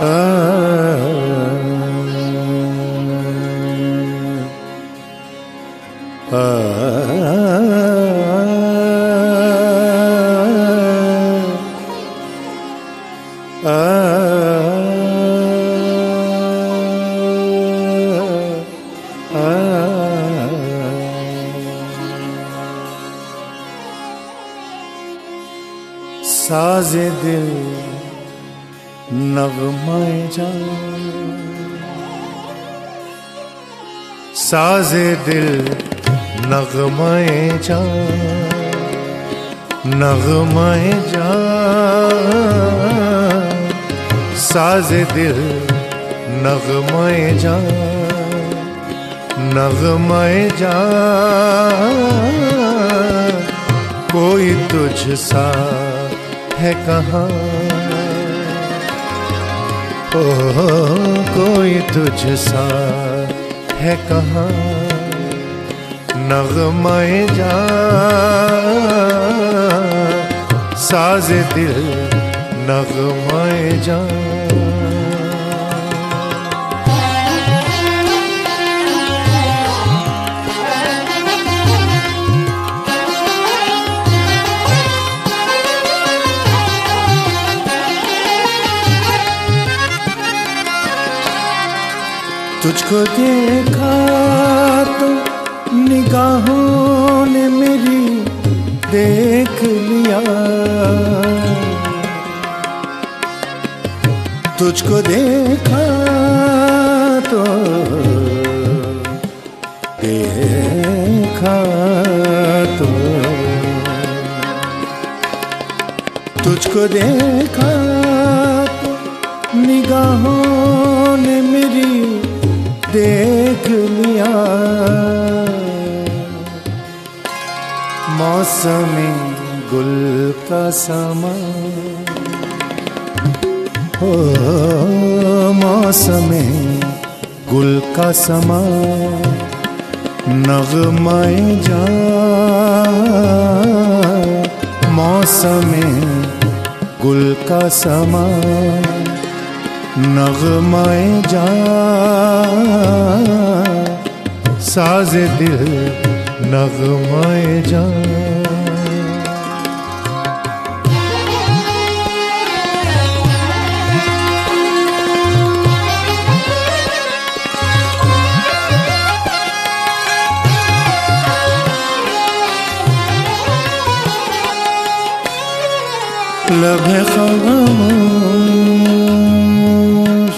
साज़े दिल नग़्माए जान, साज़े दिल नग़्माए जान, नग़्माए जान, साज़े दिल नग़्माए जान, नग़्माए जान। कोई तुझसा है कहाँ, ओ कोई तुझसा है कहाँ, नग़्माए जान, साज़े दिल नग़्माए जान। तुझको देखा तो निगाहों ने मेरी देख लिया, तुझको देखा तो देखा तो, तुझको देखा तो निगाहों ने मेरी देख लिया। मौसमी गुल का समा, हो मौसमी गुल का समा, नग़्माए जान, मौसमी गुल का समा, नग़्माए जान, साज़े दिल नग़्माए जान। लबे खामोश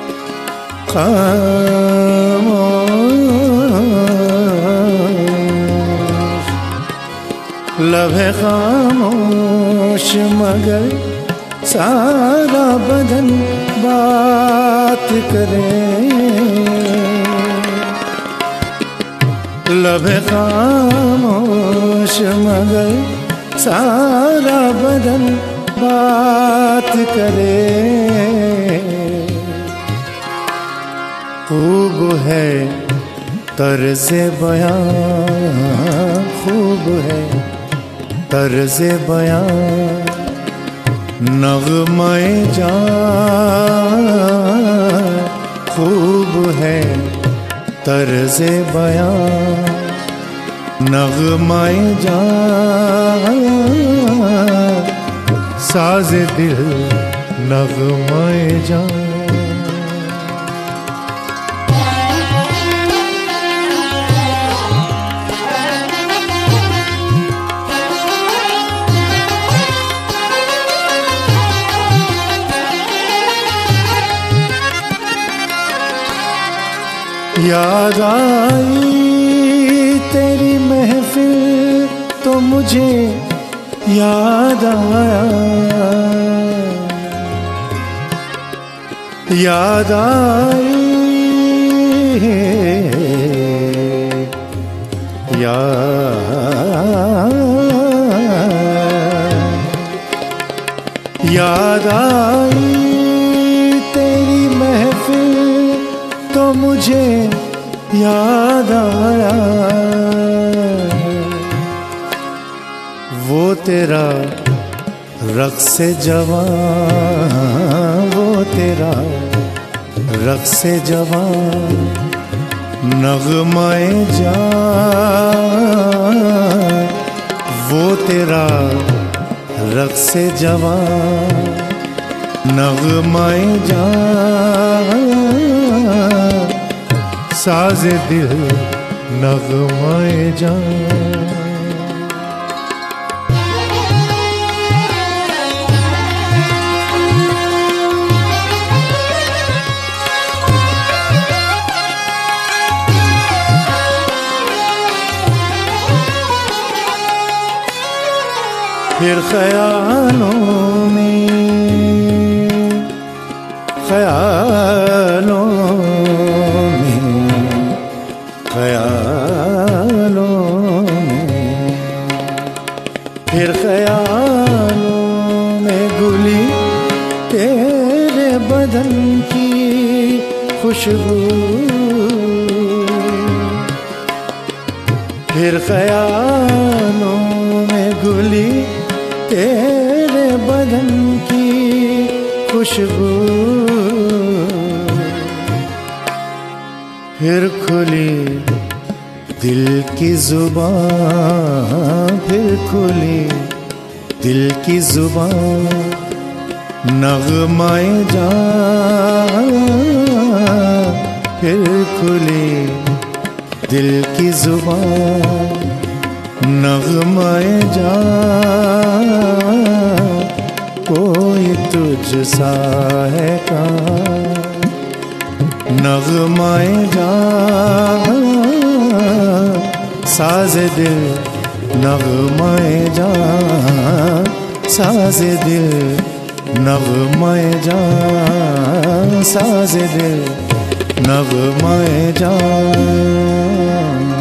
खामोश, लबे खामोश मगर सारा बदन बात करे, लबे खामोश मगर सारा बदन बात करे। खूब है तर्ज़े बयां, खूब है तर्ज़े बयां, नग़्माए जान, खूब है तर्ज़े बयां, नग़्माए जान, साज़े दिल नग़्माए जान। याद आई तेरी महफिल तो मुझे याद आया, याद आई याद आई तेरी महफिल तो मुझे याद आया, वो तेरा रक़्स जवां, वो तेरा रक़्स जवान नग़्माए जान, वो तेरा रक़्स जवान नग़्माए जान, साज़े दिल नग़्माए जान। फिर ख्यालों में ख्यालों में ख्यालों में फिर ख्यालों में गुली तेरे बदन की खुशबू, फिर ख्यालों में गुली तेरे बदन की खुशबू, फिर खुली दिल की जुबान, फिर खुली दिल की जुबान नग़्माए जान, फिर खुली दिल की जुबान नग़्माए जान, कोई तुझ सा है कहाँ नग़्माए जान, साज़े दिल नग़्माए जान, साज़े दिल नग़्माए जान, साज़े दिल नग़्माए जान।